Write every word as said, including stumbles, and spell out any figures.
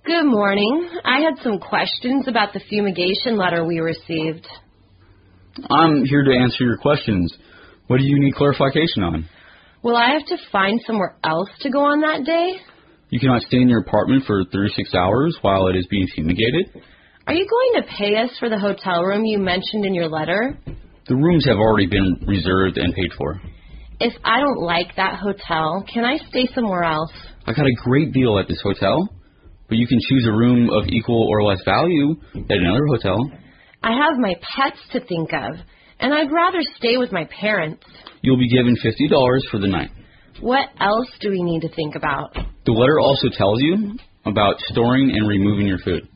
Good morning. I had some questions about the fumigation letter we received. I'm here to answer your questions. What do you need clarification on? Will I have to find somewhere else to go on that day? You cannot stay in your apartment for thirty-six hours while it is being fumigated. Are you going to pay us for the hotel room you mentioned in your letter? The rooms have already been reserved and paid for. If I don't like that hotel, can I stay somewhere else? I got a great deal at this hotel, but you can choose a room of equal or less value at another hotel. I have my pets to think of, and I'd rather stay with my parents. You'll be given fifty dollars for the night. What else do we need to think about? The letter also tells you about storing and removing your food.